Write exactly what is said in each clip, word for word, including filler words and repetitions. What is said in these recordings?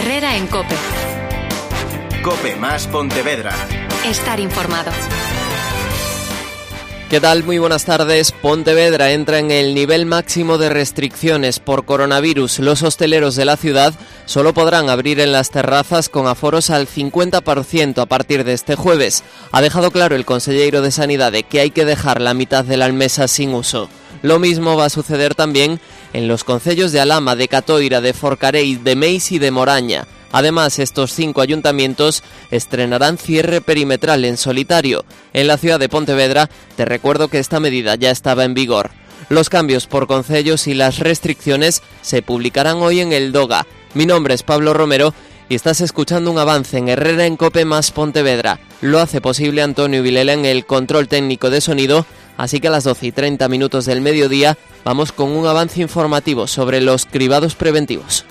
Herrera en COPE. COPE más Pontevedra. Estar informado. ¿Qué tal? Muy buenas tardes. Pontevedra entra en el nivel máximo de restricciones por coronavirus. Los hosteleros de la ciudad solo podrán abrir en las terrazas con aforos al cincuenta por ciento a partir de este jueves. Ha dejado claro el conselleiro de Sanidade que hay que dejar la mitad de las mesas sin uso. Lo mismo va a suceder también en los concellos de Alhama, de Catoira, de Forcarei, de Meis y de Moraña. Además, estos cinco ayuntamientos estrenarán cierre perimetral en solitario. En la ciudad de Pontevedra, te recuerdo que esta medida ya estaba en vigor. Los cambios por concellos y las restricciones se publicarán hoy en el DOGA. Mi nombre es Pablo Romero y estás escuchando un avance en Herrera en COPE más Pontevedra. Lo hace posible Antonio Vilela en el control técnico de sonido, así que a las doce y treinta minutos del mediodía vamos con un avance informativo sobre los cribados preventivos.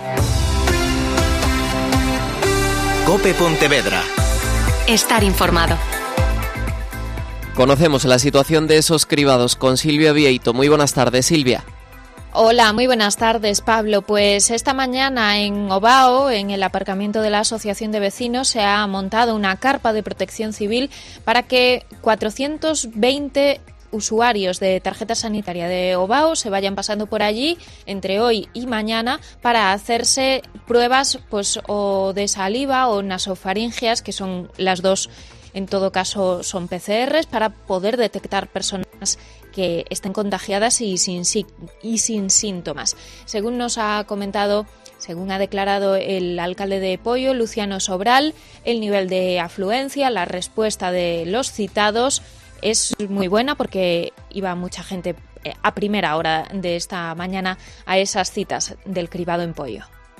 COPE Pontevedra. Estar informado. Conocemos la situación de esos cribados con Silvia Vieito. Muy buenas tardes, Silvia. Hola, muy buenas tardes, Pablo. Pues esta mañana en Ovao, en el aparcamiento de la Asociación de Vecinos, se ha montado una carpa de protección civil para que cuatrocientos veinte usuarios de tarjeta sanitaria de Ovao se vayan pasando por allí entre hoy y mañana para hacerse pruebas pues o de saliva o nasofaringeas, que son las dos, en todo caso son P C Rs, para poder detectar personas que estén contagiadas y sin, y sin síntomas. Según nos ha comentado, según ha declarado el alcalde de Poio, Luciano Sobral, el nivel de afluencia, la respuesta de los citados es muy buena porque iba mucha gente a primera hora de esta mañana a esas citas del cribado en Poio.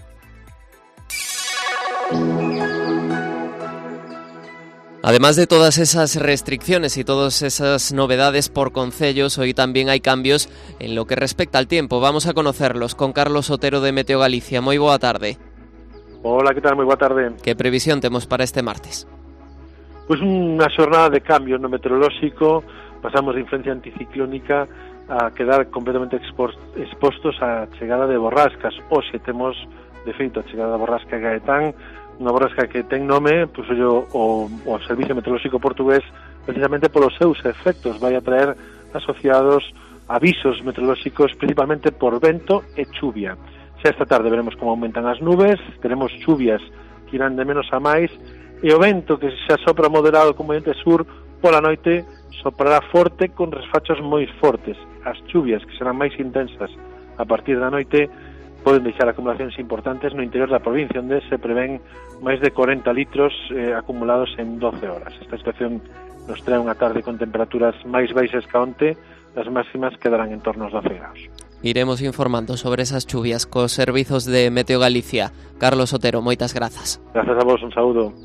Además de todas esas restricciones y todas esas novedades por concellos, hoy también hay cambios en lo que respecta al tiempo. Vamos a conocerlos con Carlos Otero de Meteo Galicia. Moi boa tarde. Hola, ¿qué tal? Moi boa tarde. Que previsión temos para este martes? Pois unha xornada de cambio no meteorolóxico, pasamos de influencia anticiclónica a quedar completamente expostos á chegada de borrascas. Hoxe temos, de feito, a chegada da borrasca Gaetán, unha borrasca que ten nome, pois o, o, o Servicio Meteorolóxico Portugués, precisamente polos seus efectos, vai a traer asociados avisos meteorolóxicos, principalmente por vento e chuvia. Xa esta tarde veremos como aumentan as nubes, teremos chuvias que irán de menos a máis, e o vento que xa sopra moderado como vento sur, pola noite soprará forte con resfachos moi fortes. As chuvias que serán máis intensas a partir da noite poden deixar acumulacións importantes no interior da provincia, onde se prevén máis de corenta litros eh, acumulados en doce horas. Esta situación nos trae unha tarde con temperaturas máis baixas que onte, as máximas quedarán en torno aos doce graus. Iremos informando sobre esas chuvias cos servizos de Meteo Galicia. Carlos Otero, moitas grazas. Grazas a vos, un saúdo.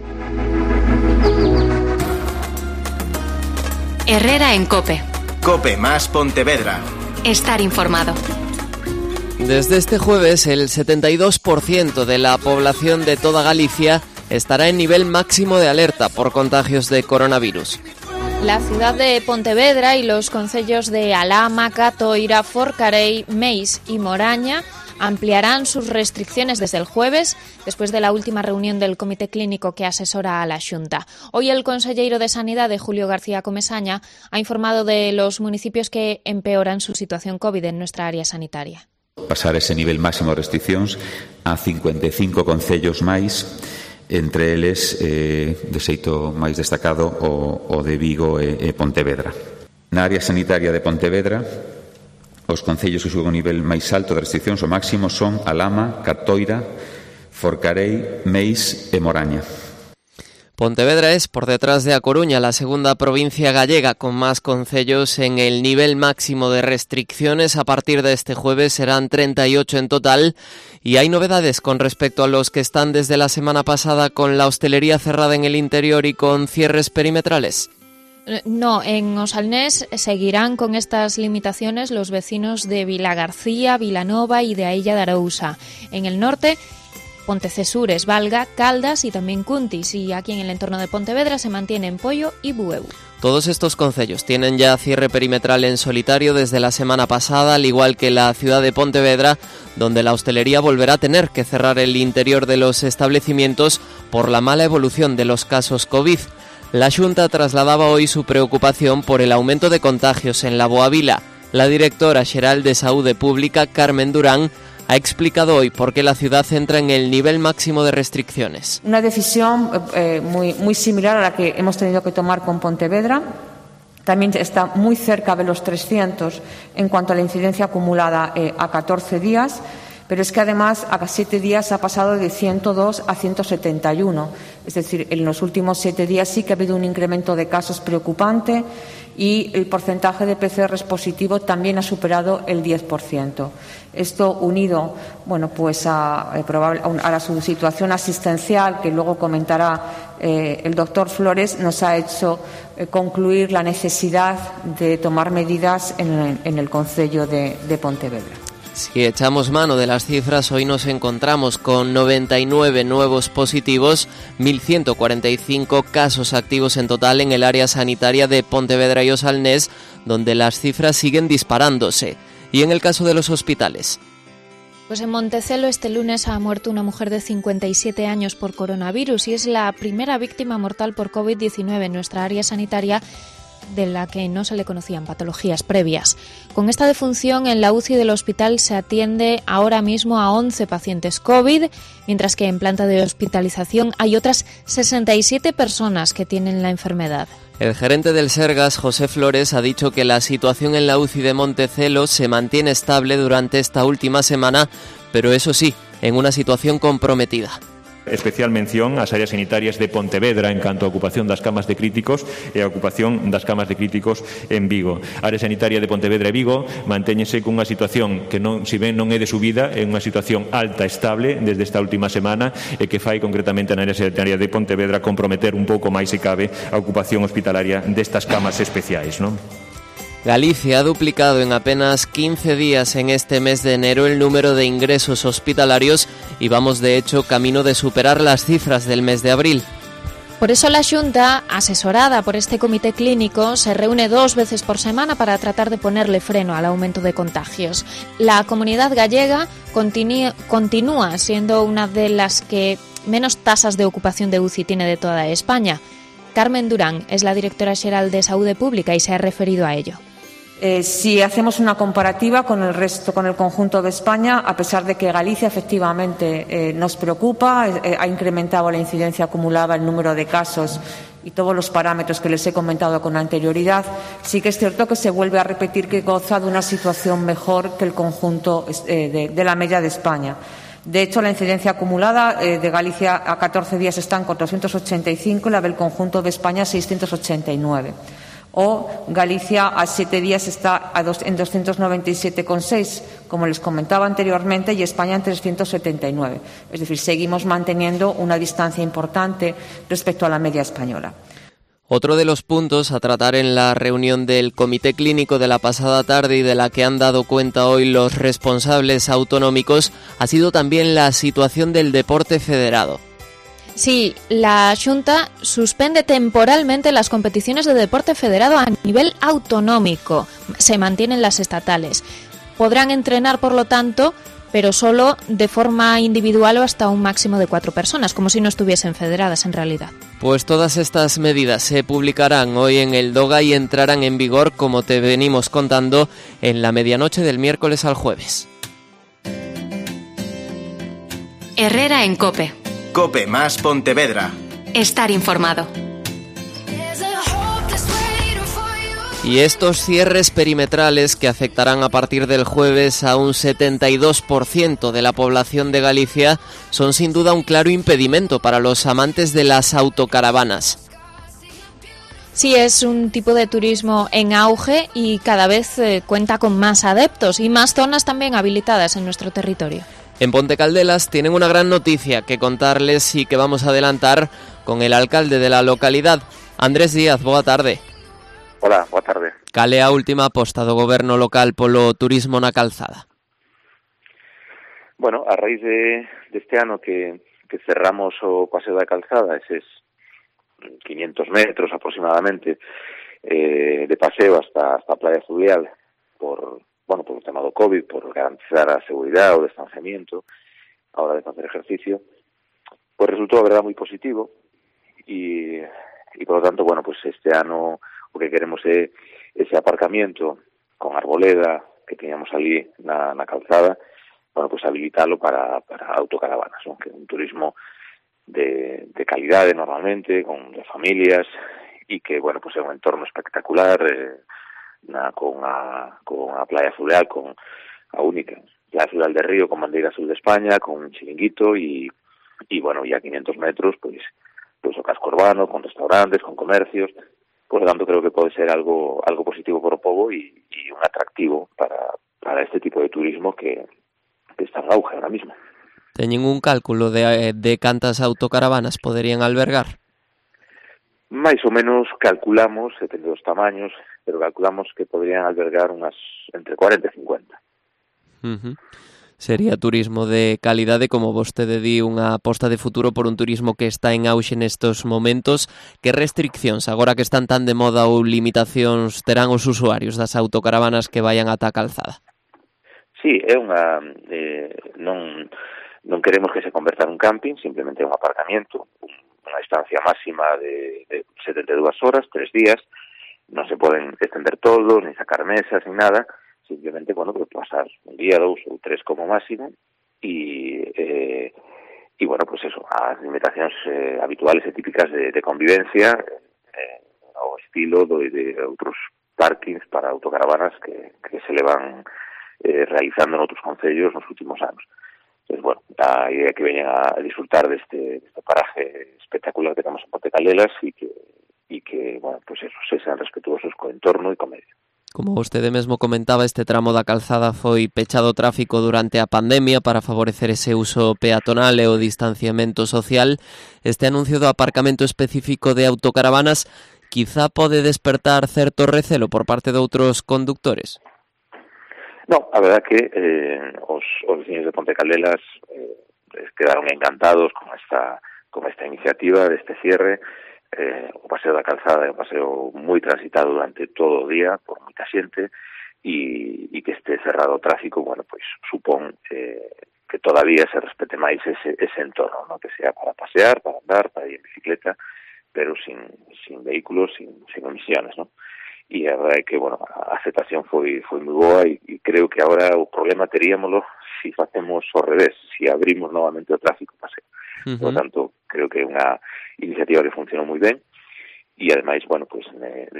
Herrera en COPE. COPE más Pontevedra. Estar informado. Desde este jueves, el setenta y dos por ciento de la población de toda Galicia estará en nivel máximo de alerta por contagios de coronavirus. La ciudad de Pontevedra y los concellos de Alhama, Catoira, Forcarei, Meis y Moraña ampliarán sus restricciones desde el jueves, después de la última reunión del Comité Clínico que asesora a la Xunta. Hoy el conselleiro de Sanidade, Julio García Comesaña, ha informado de los municipios que empeoran su situación COVID en nuestra área sanitaria. Pasar ese nivel máximo de restriccións a cincuenta e cinco concellos máis, entre eles, eh, de xeito máis destacado, o, o de Vigo e, e Pontevedra. Na área sanitaria de Pontevedra, os concellos que suben o nivel máis alto de restriccións, o máximo, son Alhama, Catoira, Forcarei, Meis e Moraña. Pontevedra es, por detrás de A Coruña, la segunda provincia gallega con más concellos en el nivel máximo de restricciones. A partir de este jueves serán treinta y ocho en total. Y hay novedades con respecto a los que están desde la semana pasada con la hostelería cerrada en el interior y con cierres perimetrales. No, en Osalnés seguirán con estas limitaciones los vecinos de Vilagarcía, Vilanova y de a Illa de Arousa. En el norte Pontecesures, Valga, Caldas y también Cuntis. Y aquí en el entorno de Pontevedra se mantienen Poio y Bueu. Todos estos concellos tienen ya cierre perimetral en solitario desde la semana pasada, al igual que la ciudad de Pontevedra, donde la hostelería volverá a tener que cerrar el interior de los establecimientos por la mala evolución de los casos COVID. La Xunta trasladaba hoy su preocupación por el aumento de contagios en la Boavila. La directora xeral de Saúde Pública, Carmen Durán, ha explicado hoy por qué la ciudad entra en el nivel máximo de restricciones. Una decisión eh, muy, muy similar a la que hemos tenido que tomar con Pontevedra. También está muy cerca de los trescientos en cuanto a la incidencia acumulada eh, a catorce días, pero es que además a siete días ha pasado de ciento dos a ciento setenta y uno. Es decir, en los últimos siete días sí que ha habido un incremento de casos preocupante y el porcentaje de P C R positivo también ha superado el diez por ciento. Esto unido, bueno, pues a, a la su situación asistencial, que luego comentará eh, el doctor Flores, nos ha hecho eh, concluir la necesidad de tomar medidas en, en el concello de, de Pontevedra. Si echamos mano de las cifras, hoy nos encontramos con noventa y nueve nuevos positivos, mil ciento cuarenta y cinco casos activos en total en el área sanitaria de Pontevedra y Osalnés, donde las cifras siguen disparándose. Y en el caso de los hospitales. Pues en Montecelo este lunes ha muerto una mujer de cincuenta y siete años por coronavirus y es la primera víctima mortal por COVID diecinueve en nuestra área sanitaria, de la que no se le conocían patologías previas. Con esta defunción, en la U C I del hospital se atiende ahora mismo a once pacientes COVID, mientras que en planta de hospitalización hay otras sesenta y siete personas que tienen la enfermedad. El gerente del Sergas, José Flores, ha dicho que la situación en la U C I de Montecelo se mantiene estable durante esta última semana, pero eso sí, en una situación comprometida. Especial mención ás áreas sanitarias de Pontevedra en canto a ocupación das camas de críticos e a ocupación das camas de críticos en Vigo. A área sanitaria de Pontevedra e Vigo mantéñense cunha situación que non, si ben non é de subida, é unha situación alta, estable desde esta última semana e que fai concretamente na área sanitaria de Pontevedra comprometer un pouco máis se cabe a ocupación hospitalaria destas camas especiais, non? Galicia ha duplicado en apenas quince días en este mes de enero el número de ingresos hospitalarios y vamos de hecho camino de superar las cifras del mes de abril. Por eso la Xunta, asesorada por este comité clínico, se reúne dos veces por semana para tratar de ponerle freno al aumento de contagios. La comunidad gallega continúa, continúa siendo una de las que menos tasas de ocupación de U C I tiene de toda España. Carmen Durán es la directora xeral de Saúde Pública y se ha referido a ello. Eh, si hacemos una comparativa con el resto, con el conjunto de España, a pesar de que Galicia efectivamente eh, nos preocupa, eh, ha incrementado la incidencia acumulada, el número de casos y todos los parámetros que les he comentado con anterioridad, sí que es cierto que se vuelve a repetir que goza de una situación mejor que el conjunto eh, de, de la media de España. De hecho, la incidencia acumulada eh, de Galicia a catorce días está en cuatrocientos ochenta y cinco y la del conjunto de España seiscientos ochenta y nueve. O Galicia a siete días está a dos, en doscientos noventa y siete coma seis, como les comentaba anteriormente, y España en trescientos setenta y nueve. Es decir, seguimos manteniendo una distancia importante respecto a la media española. Otro de los puntos a tratar en la reunión del Comité Clínico de la pasada tarde y de la que han dado cuenta hoy los responsables autonómicos ha sido también la situación del deporte federado. Sí, la Xunta suspende temporalmente las competiciones de deporte federado a nivel autonómico. Se mantienen las estatales. Podrán entrenar, por lo tanto, pero solo de forma individual o hasta un máximo de cuatro personas, como si no estuviesen federadas en realidad. Pues todas estas medidas se publicarán hoy en el DOGA y entrarán en vigor, como te venimos contando, en la medianoche del miércoles al jueves. Herrera en COPE. COPE más Pontevedra. Estar informado. Y estos cierres perimetrales que afectarán a partir del jueves a un setenta y dos por ciento de la población de Galicia son sin duda un claro impedimento para los amantes de las autocaravanas. Sí, es un tipo de turismo en auge y cada vez eh, cuenta con más adeptos y más zonas también habilitadas en nuestro territorio. En Ponte Caldelas tienen una gran noticia que contarles y que vamos a adelantar con el alcalde de la localidad, Andrés Díaz. Boa tarde. Hola, boa tarde. Cal é a última aposta do goberno local polo turismo na calzada? Bueno, a raíz de deste ano que, que cerramos o Paseo da Calzada, eses quinientos metros aproximadamente eh, de paseo hasta hasta a Playa Fluvial por, bueno, por o tema do COVID, por garantizar a seguridade, o distanciamiento a hora de facer ejercicio, pues resultou a verdade moi positivo e, e por lo tanto, bueno, pues este ano o que queremos é ese aparcamiento con arboleda que teníamos ali na, na calzada, bueno, pues habilitalo para, para autocaravanas, ¿no? Que é un turismo de, de calidade normalmente, con de familias, e que, bueno, pues é un entorno espectacular, eh, na, con a, con a Playa Fluvial, con a única Playa Fluvial de Río, con bandeira azul de España, con un chiringuito, e, e bueno, e a quinientos metros, pues, pues o casco urbano, con restaurantes, con comercios. Por lo tanto, creo que pode ser algo algo positivo para o pobo e, e un atractivo para, para este tipo de turismo que, que está en auge ahora mismo. Teñen un cálculo de, de cantas autocaravanas poderían albergar? Mais ou menos calculamos, depende dos tamaños, pero calculamos que poderían albergar unhas entre cuarenta e cincuenta. Uh-huh. Sería turismo de calidade, como vostede di, unha aposta de futuro por un turismo que está en auxe nestos momentos. Que restriccións, agora que están tan de moda, ou limitacións terán os usuarios das autocaravanas que vayan ata a calzada? Sí, é unha... Eh, non, non queremos que se converta en un camping, simplemente é un aparcamiento, un, unha estancia máxima de, de setenta e dúas horas, tres días, non se poden extender todos, ni sacar mesas, ni nada. Simplemente, bueno, pues pasar un día, dos ou tres como máximo y, eh, y bueno, pues eso, as limitacións eh, habituales e típicas de, de convivencia eh, ao estilo de, de outros parkings para autocaravanas que, que se levan eh, realizando en outros concellos nos últimos anos. Entonces, bueno, a idea que veñan a disfrutar deste, deste paraje espectacular que temos en Ponte Caldelas e que, e que, bueno, pues eso, se sean respetuosos co entorno e co medio. Como vostede mesmo comentaba, este tramo da calzada foi pechado ao tráfico durante a pandemia para favorecer ese uso peatonal e o distanciamento social. Este anuncio do aparcamento específico de autocaravanas quizá pode despertar certo recelo por parte de outros conductores. No, a verdad que eh, os, os veciños de Ponte Caldelas eh, quedaron encantados con esta, con esta iniciativa deste cierre. Eh, o Paseo da Calzada é un paseo moi transitado durante todo o día por moita xente e, e que este cerrado o tráfico, bueno, pois supón eh, que todavía se respete máis ese, ese entorno, ¿no? Que sea para pasear, para andar, para ir en bicicleta, pero sin, sin vehículos, sin, sin emisiones, ¿no? E a verdade é que, bueno, a aceptación foi, foi moi boa e, e creo que agora o problema teríamoslo si facemos ao revés, si abrimos novamente o tráfico paseo. Uh-huh. Por lo tanto, creo que é unha iniciativa que funcionou moi ben e ademais, bueno, pues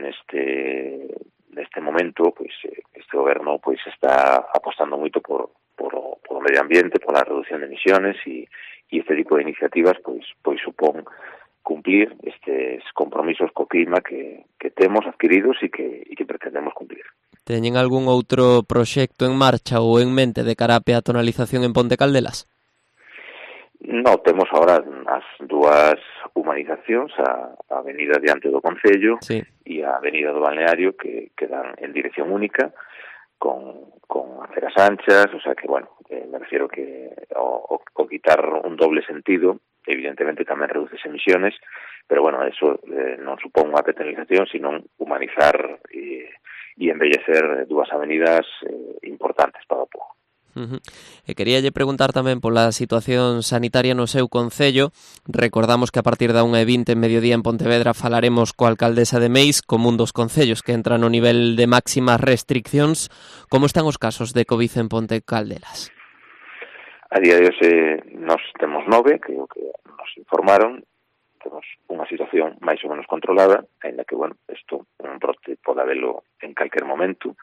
neste neste momento, pues este goberno pues está apostando moito por por o, por o medio ambiente, por a reducción de emisiones e e este tipo de iniciativas pues pois supón cumplir estes compromisos co clima que que temos adquiridos e que e que pretendemos cumplir. Teñen algún outro proxecto en marcha ou en mente de cara á peatonalización en Ponte Caldelas? No, temos agora as dúas humanizacións, a, a avenida diante do Concello sí. e a avenida do Balneario que, que dan en dirección única con, con aceras anchas, o sea que, bueno, eh, me refiero que o, o, o quitar un doble sentido evidentemente tamén reduce emisiones, pero bueno, eso eh, non supón unha peatonalización, sino humanizar e, e embellecer dúas avenidas eh, importantes para o povo. Uh-huh. E queríalle preguntar tamén pola situación sanitaria no seu concello. Recordamos que a partir da unha e vinte en mediodía en Pontevedra falaremos coa alcaldesa de Meis, como un dos concellos que entra no nivel de máximas restriccións. Como están os casos de COVID en Ponte Caldelas? A día de hoxe nos temos nove, que é o que nos informaron. Temos unha situación máis ou menos controlada, ainda que, bueno, isto un brote pode habelo en calquer momento.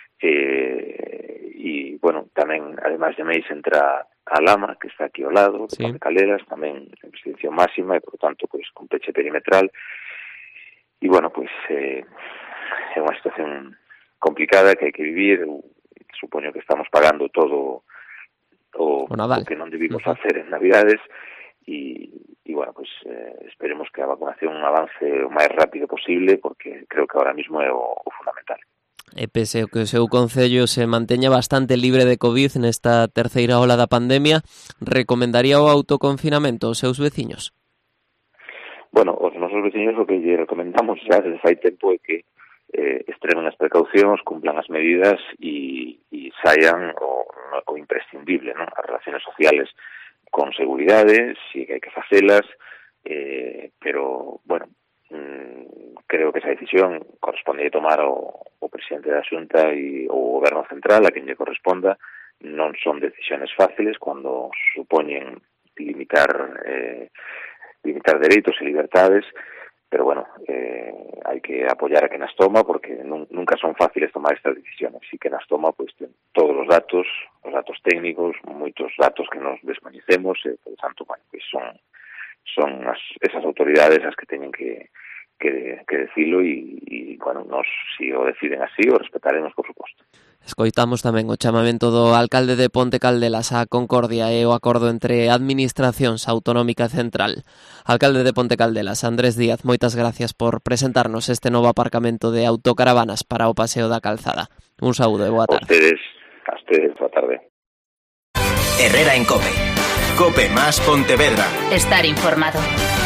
Eh, e, bueno, tamén, ademais de Meis, entra a Lama, que está aquí ao lado, de sí. Ponte Caldelas, tamén en restricción máxima, e, por tanto, pois, con peche perimetral. E, bueno, pois, eh, é unha situación complicada que hai que vivir. Eu supoño que estamos pagando todo o, o, o que non debimos uh-huh. hacer en Navidades, e, e bueno, pois, eh, esperemos que a vacunación avance o máis rápido posible, porque creo que ahora mismo é o, o fundamental. E pese ao que o seu concello se manteña bastante libre de COVID nesta terceira ola da pandemia, recomendaría o autoconfinamento aos seus veciños? Bueno, os nosos veciños o que lle recomendamos xa desde fai tempo é que eh, extremen as precaucións, cumplan as medidas e, e saian o, o imprescindible, non? As relaciones sociales con seguridade, si hai que facelas, eh, pero, bueno, mmm, creo que esa decisión corresponde tomar o, o presidente da Xunta e o Goberno Central, a quen lle corresponda. Non son decisiones fáciles cando supoñen limitar eh, limitar dereitos e libertades, pero bueno, eh, hai que apoyar a quen as toma porque nun, nunca son fáciles tomar estas decisiones. Si que nas toma, pues, todos os datos, os datos técnicos, moitos datos que nos descoñecemos, e, por tanto, bueno, pues son son as, esas autoridades as que teñen que que, que decilo e, e, bueno, nos, si o deciden así, o respetaremos, por suposto. Escoitamos tamén o chamamento do alcalde de Ponte Caldelas á concordia e o acordo entre administracións autonómica e central. Alcalde de Ponte Caldelas, Andrés Díaz, moitas gracias por presentarnos este novo aparcamento de autocaravanas para o Paseo da Calzada. Un saúdo e boa tarde. A ustedes, a ustedes, boa tarde. Herrera en COPE. COPE más Pontevedra. Estar informado.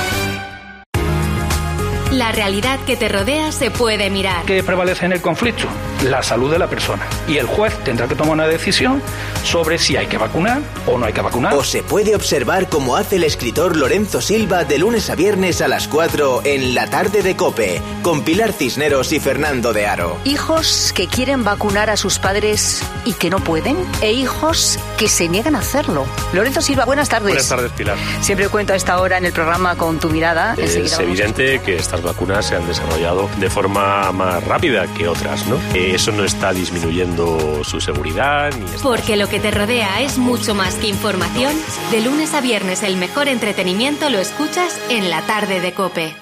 La realidad que te rodea se puede mirar. ¿Qué prevalece en el conflicto? La salud de la persona. Y el juez tendrá que tomar una decisión sobre si hay que vacunar o no hay que vacunar. O se puede observar como hace el escritor Lorenzo Silva de lunes a viernes a las cuatro en La Tarde de COPE, con Pilar Cisneros y Fernando de Aro. Hijos que quieren vacunar a sus padres y que no pueden, e hijos que se niegan a hacerlo. Lorenzo Silva, buenas tardes. Buenas tardes, Pilar. Siempre cuento a esta hora en el programa con tu mirada. Es evidente que estas vacunas se han desarrollado de forma más rápida que otras, ¿no? Eso no está disminuyendo su seguridad ni está... Porque lo que te rodea es mucho más que información. De lunes a viernes el mejor entretenimiento lo escuchas en La Tarde de COPE.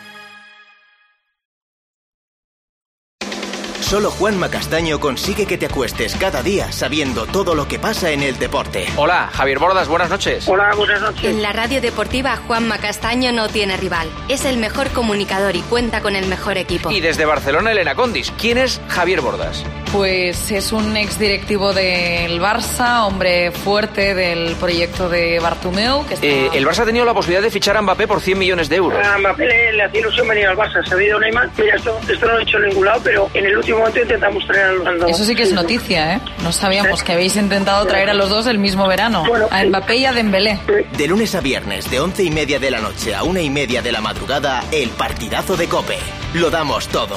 Solo Juanma Castaño consigue que te acuestes cada día sabiendo todo lo que pasa en el deporte. Hola, Javier Bordas, buenas noches. Hola, buenas noches. En la radio deportiva, Juanma Castaño no tiene rival. Es el mejor comunicador y cuenta con el mejor equipo. Y desde Barcelona, Elena Condis. ¿Quién es Javier Bordas? Pues es un exdirectivo del Barça, hombre fuerte del proyecto de Bartomeu. Que está... eh, el Barça ha tenido la posibilidad de fichar a Mbappé por cien millones de euros. A Mbappé le, le hacía ilusión venir al Barça, se ha ido Neymar. Mira, esto, esto no lo he hecho en ningún lado, pero en el último momento intentamos traer a los dos. Eso sí que es noticia, ¿eh? No sabíamos ¿Sí? que habéis intentado traer a los dos el mismo verano. Bueno, a Mbappé y a Dembélé. De lunes a viernes, de once y media de la noche a una y media de la madrugada, el partidazo de COPE. Lo damos todo.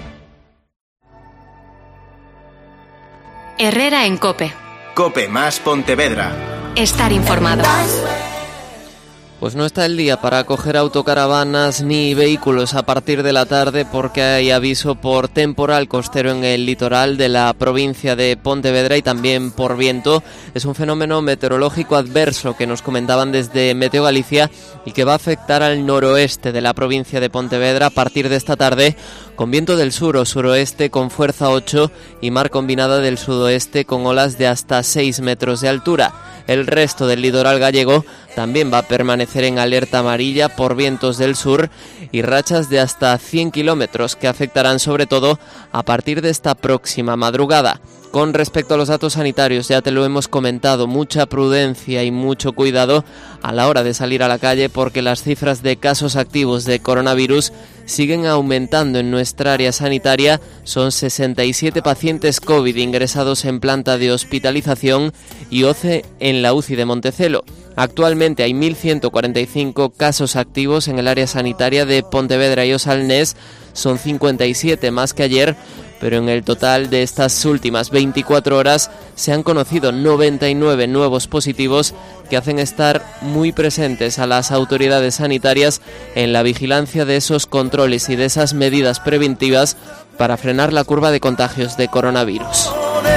Herrera en COPE. COPE más Pontevedra. Estar informado. Pues no está el día para coger autocaravanas ni vehículos a partir de la tarde porque hay aviso por temporal costero en el litoral de la provincia de Pontevedra y también por viento. Es un fenómeno meteorológico adverso que nos comentaban desde Meteo Galicia y que va a afectar al noroeste de la provincia de Pontevedra a partir de esta tarde con viento del sur o suroeste con fuerza ocho y mar combinada del sudoeste con olas de hasta seis metros de altura. El resto del litoral gallego también va a permanecer en alerta amarilla por vientos del sur y rachas de hasta cien kilómetros que afectarán sobre todo a partir de esta próxima madrugada. Con respecto a los datos sanitarios, ya te lo hemos comentado, mucha prudencia y mucho cuidado a la hora de salir a la calle porque las cifras de casos activos de coronavirus siguen aumentando en nuestra área sanitaria. Son sesenta y siete pacientes COVID ingresados en planta de hospitalización y once en la U C I de Montecelo. Actualmente hay mil ciento cuarenta y cinco casos activos en el área sanitaria de Pontevedra y Osalnés, son cincuenta y siete más que ayer, pero en el total de estas últimas veinticuatro horas se han conocido noventa y nueve nuevos positivos que hacen estar muy presentes a las autoridades sanitarias en la vigilancia de esos controles y de esas medidas preventivas para frenar la curva de contagios de coronavirus.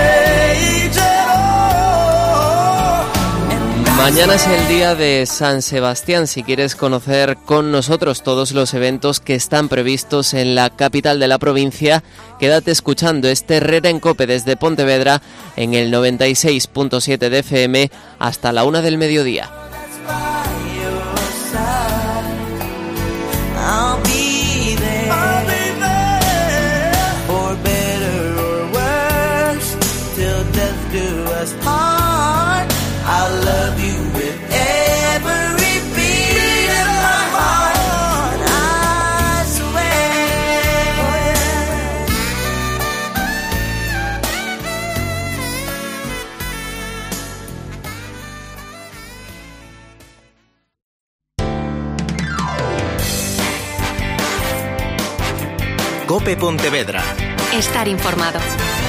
Mañana es el día de San Sebastián. Si quieres conocer con nosotros todos los eventos que están previstos en la capital de la provincia, quédate escuchando este Herrera en COPE desde Pontevedra en el noventa y seis punto siete de F M hasta la una del mediodía. COPE Pontevedra. Estar informado.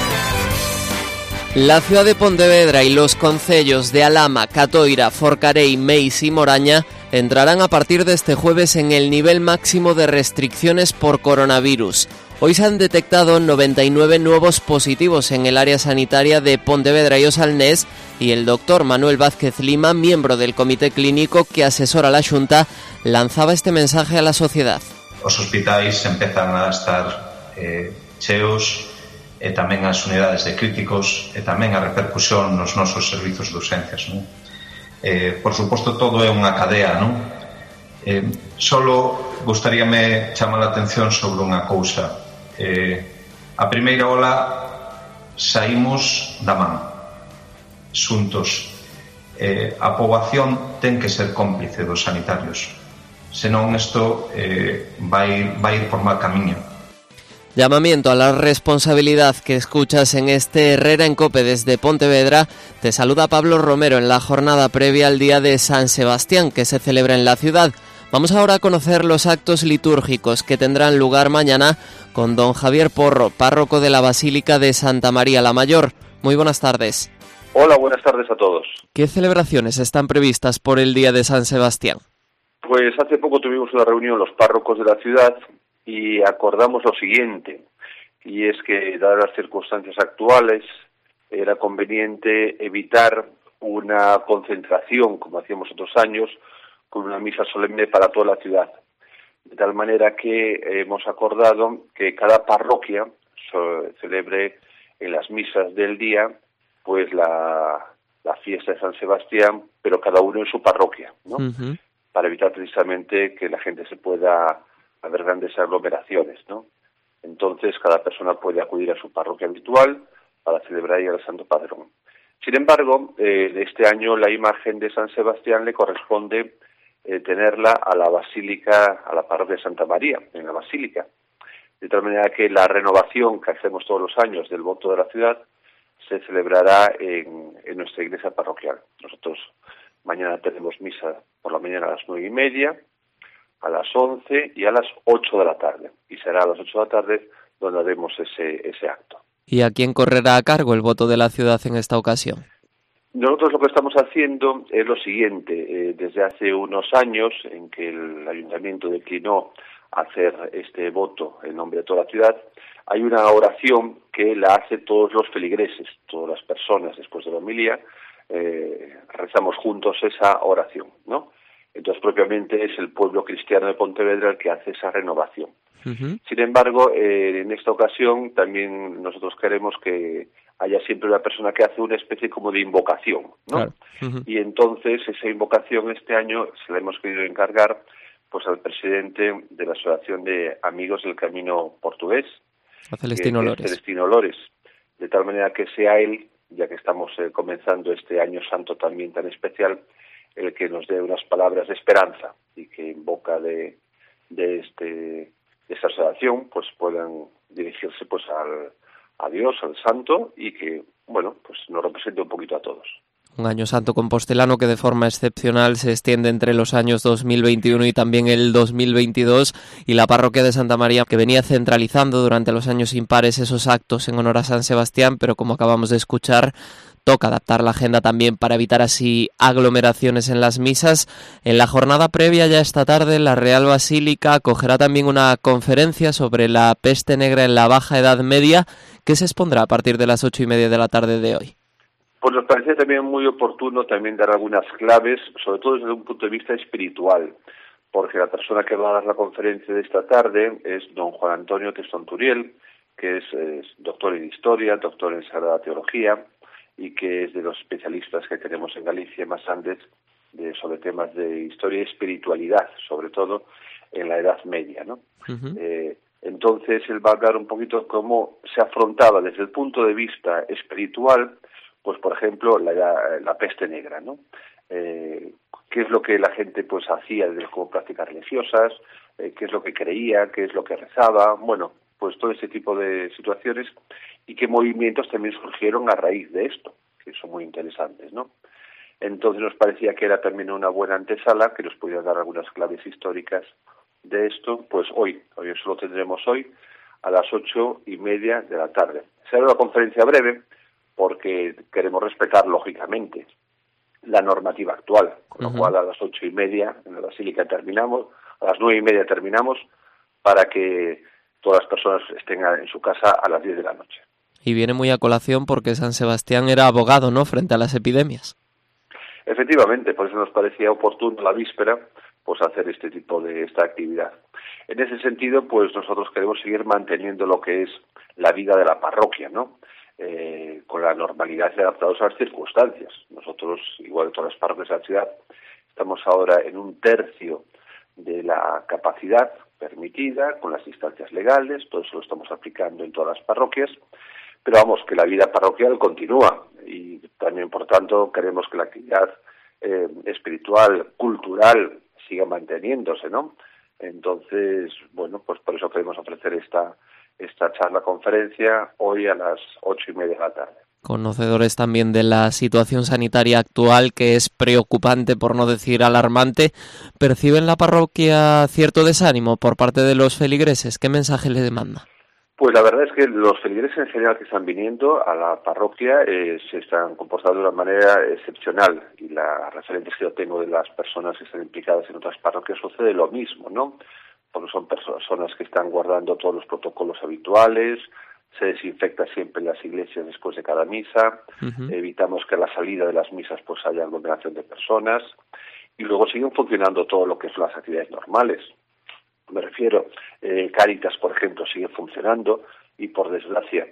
La ciudad de Pontevedra y los concellos de Alhama, Catoira, Forcarei, Meis y Moraña entrarán a partir de este jueves en el nivel máximo de restricciones por coronavirus. Hoy se han detectado noventa y nueve nuevos positivos en el área sanitaria de Pontevedra y Osalnés y el doctor Manuel Vázquez Lima, miembro del comité clínico que asesora a la Xunta, lanzaba este mensaje a la sociedad. Os hospitais empezan a estar eh, cheos, e tamén as unidades de críticos e tamén a repercusión nos nosos servizos de urgencias, non? Eh, por suposto, todo é unha cadea, non? Eh, solo gustaríame chamar a atención sobre unha cousa. Eh, a primeira ola saímos da man, xuntos. Eh, a poboación ten que ser cómplice dos sanitarios, senón isto eh, vai, vai ir por mal camiño. Llamamiento a la responsabilidad que escuchas en este Herrera en COPE desde Pontevedra. Te saluda Pablo Romero en la jornada previa al Día de San Sebastián que se celebra en la ciudad. Vamos ahora a conocer los actos litúrgicos que tendrán lugar mañana con don Javier Porro, párroco de la Basílica de Santa María la Mayor. Muy buenas tardes. Hola, buenas tardes a todos. ¿Qué celebraciones están previstas por el Día de San Sebastián? Pues hace poco tuvimos una reunión los párrocos de la ciudad y acordamos lo siguiente, y es que, dadas las circunstancias actuales, era conveniente evitar una concentración, como hacíamos otros años, con una misa solemne para toda la ciudad. De tal manera que hemos acordado que cada parroquia so, celebre en las misas del día pues la, la fiesta de San Sebastián, pero cada uno en su parroquia, ¿no? Uh-huh. Para evitar precisamente que la gente se pueda haber grandes aglomeraciones, ¿no? Entonces, cada persona puede acudir a su parroquia habitual para celebrar ahí al Santo Padrón. Sin embargo, eh, este año la imagen de San Sebastián le corresponde eh, tenerla a la Basílica, a la parroquia de Santa María, en la Basílica. De tal manera que la renovación que hacemos todos los años del voto de la ciudad se celebrará en, en nuestra iglesia parroquial. Nosotros mañana tenemos misa por la mañana a las nueve y media, a las once y a las ocho de la tarde. Y será a las ocho de la tarde donde haremos ese, ese acto. ¿Y a quién correrá a cargo el voto de la ciudad en esta ocasión? Nosotros lo que estamos haciendo es lo siguiente. Eh, desde hace unos años, en que el ayuntamiento declinó hacer este voto en nombre de toda la ciudad, hay una oración que la hace todos los feligreses, todas las personas después de la homilía, eh, rezamos juntos esa oración, ¿no? Entonces, propiamente es el pueblo cristiano de Pontevedra el que hace esa renovación. Uh-huh. Sin embargo, eh, en esta ocasión también nosotros queremos que haya siempre una persona que hace una especie como de invocación, ¿no? Claro. Uh-huh. Y entonces esa invocación este año se la hemos querido encargar pues al presidente de la Asociación de Amigos del Camino Portugués, a Celestino que, Lores. Que Celestino Lores, de tal manera que sea él, ya que estamos eh, comenzando este año santo también tan especial, el que nos dé unas palabras de esperanza y que en boca de, de, este, de esta asociación pues puedan dirigirse pues al, a Dios, al santo, y que, bueno, pues nos represente un poquito a todos. Un año santo compostelano que de forma excepcional se extiende entre los años dos mil veintiuno y también el dos mil veintidós, y la parroquia de Santa María, que venía centralizando durante los años impares esos actos en honor a San Sebastián, pero como acabamos de escuchar, toca adaptar la agenda también para evitar así aglomeraciones en las misas. En la jornada previa, ya esta tarde, la Real Basílica acogerá también una conferencia sobre la peste negra en la Baja Edad Media, que se expondrá a partir de las ocho y media de la tarde de hoy. Pues nos parece también muy oportuno también dar algunas claves, sobre todo desde un punto de vista espiritual, porque la persona que va a dar la conferencia de esta tarde es don Juan Antonio Testonturiel, que es, es doctor en Historia, doctor en Sagrada Teología, y que es de los especialistas que tenemos en Galicia más Andes de, sobre temas de historia y espiritualidad, sobre todo en la Edad Media, ¿no? Uh-huh. Eh, entonces él va a hablar un poquito cómo se afrontaba desde el punto de vista espiritual, pues por ejemplo la, la peste negra, ¿no? Eh, qué es lo que la gente pues hacía desde como prácticas religiosas, eh, qué es lo que creía, qué es lo que rezaba, bueno, pues todo ese tipo de situaciones, y qué movimientos también surgieron a raíz de esto, que son muy interesantes, ¿no? Entonces nos parecía que era también una buena antesala, que nos podía dar algunas claves históricas de esto, pues hoy, hoy eso lo tendremos hoy, a las ocho y media de la tarde. Será una conferencia breve porque queremos respetar, lógicamente, la normativa actual, con lo cual a las ocho y media en la Basílica terminamos, a las nueve y media terminamos, para que todas las personas estén en su casa a las diez de la noche. Y viene muy a colación porque San Sebastián era abogado, ¿no?, frente a las epidemias. Efectivamente, por eso nos parecía oportuno la víspera pues hacer este tipo de esta actividad. En ese sentido, pues nosotros queremos seguir manteniendo lo que es la vida de la parroquia, ¿no? Eh, con la normalidad y adaptados a las circunstancias. Nosotros, igual que todas las parroquias de la ciudad, estamos ahora en un tercio de la capacidad permitida, con las distancias legales, todo eso lo estamos aplicando en todas las parroquias, pero vamos, que la vida parroquial continúa y también, por tanto, queremos que la actividad eh, espiritual, cultural, siga manteniéndose, ¿no? Entonces, bueno, pues por eso queremos ofrecer esta esta charla conferencia hoy a las ocho y media de la tarde. Conocedores también de la situación sanitaria actual, que es preocupante, por no decir alarmante, ¿percibe en la parroquia cierto desánimo por parte de los feligreses? ¿Qué mensaje le demanda? Pues la verdad es que los feligreses en general que están viniendo a la parroquia eh, se están comportando de una manera excepcional, y las referencias que yo tengo de las personas que están implicadas en otras parroquias sucede lo mismo, ¿no? Porque son personas que están guardando todos los protocolos habituales, se desinfecta siempre en las iglesias después de cada misa, uh-huh. evitamos que a la salida de las misas pues haya aglomeración de personas, y luego siguen funcionando todo lo que son las actividades normales. Me refiero, eh, Cáritas, por ejemplo, sigue funcionando, y por desgracia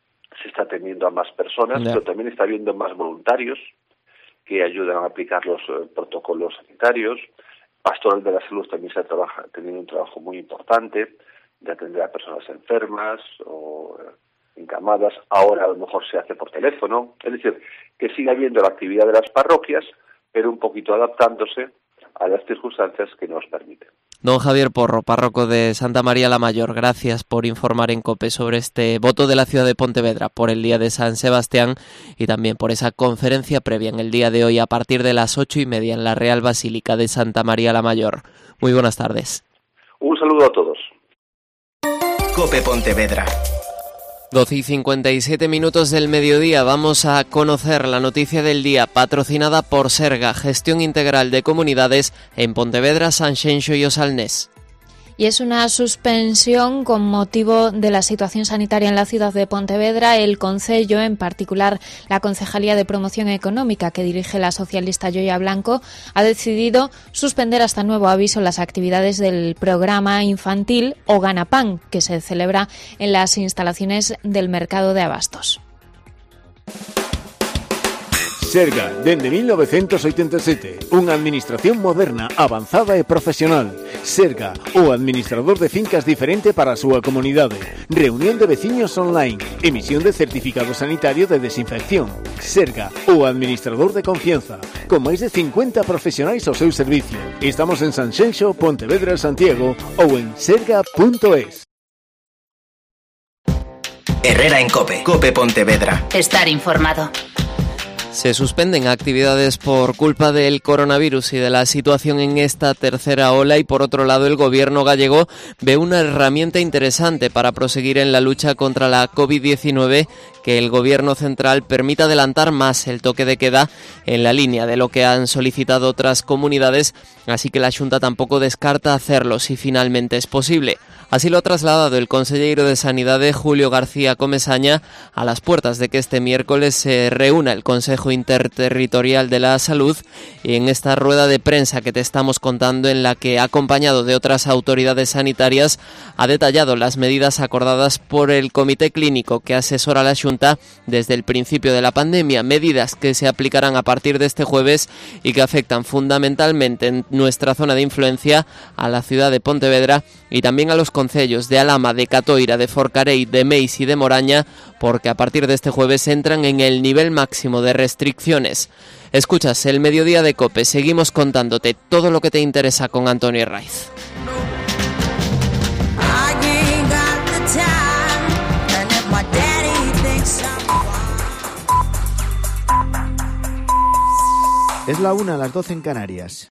se está atendiendo a más personas, yeah. pero también está habiendo más voluntarios que ayudan a aplicar los eh, protocolos sanitarios. Pastoral de la Salud también se trabaja, teniendo un trabajo muy importante de atender a personas enfermas o encamadas. Ahora a lo mejor se hace por teléfono. Es decir, que sigue habiendo la actividad de las parroquias, pero un poquito adaptándose a las circunstancias que nos permiten. Don Javier Porro, párroco de Santa María la Mayor, gracias por informar en COPE sobre este voto de la ciudad de Pontevedra por el Día de San Sebastián y también por esa conferencia previa en el día de hoy a partir de las ocho y media en la Real Basílica de Santa María la Mayor. Muy buenas tardes. Un saludo a todos. COPE Pontevedra. doce y cincuenta y siete minutos del mediodía, vamos a conocer la noticia del día patrocinada por Serga, Gestión Integral de Comunidades en Pontevedra, Sanxenxo y Osalnés. Y es una suspensión con motivo de la situación sanitaria en la ciudad de Pontevedra. El concello, en particular la Concejalía de Promoción Económica que dirige la socialista Yoya Blanco, ha decidido suspender hasta nuevo aviso las actividades del programa infantil O Gana Pan, que se celebra en las instalaciones del Mercado de Abastos. Serga, dende mil novecientos oitenta e sete, unha administración moderna, avanzada e profesional. Serga, o administrador de fincas diferente para a súa comunidade. Reunión de veciños online, emisión de certificado sanitario de desinfección. Serga, o administrador de confianza, con máis de cincuenta profesionais ao seu servicio. Estamos en Sanxenxo, Pontevedra, Santiago ou en serga punto es. Herrera en COPE, COPE Pontevedra. Estar informado. Se suspenden actividades por culpa del coronavirus y de la situación en esta tercera ola, y por otro lado el gobierno gallego ve una herramienta interesante para proseguir en la lucha contra la covid diecinueve, que el gobierno central permita adelantar más el toque de queda en la línea de lo que han solicitado otras comunidades, así que la Xunta tampoco descarta hacerlo si finalmente es posible. Así lo ha trasladado el consejero de Sanidade, Julio García Comesaña, a las puertas de que este miércoles se reúna el Consejo Interterritorial de la Salud, y en esta rueda de prensa que te estamos contando, en la que, acompañado de otras autoridades sanitarias, ha detallado las medidas acordadas por el Comité Clínico que asesora a la Xunta desde el principio de la pandemia, medidas que se aplicarán a partir de este jueves y que afectan fundamentalmente en nuestra zona de influencia a la ciudad de Pontevedra y también a los concellos de Alhama, de Catoira, de Forcarei, de Meis y de Moraña, porque a partir de este jueves entran en el nivel máximo de restricciones. Escuchas el Mediodía de COPE, seguimos contándote todo lo que te interesa con Antonio Herraiz. Es la una, a las doce en Canarias.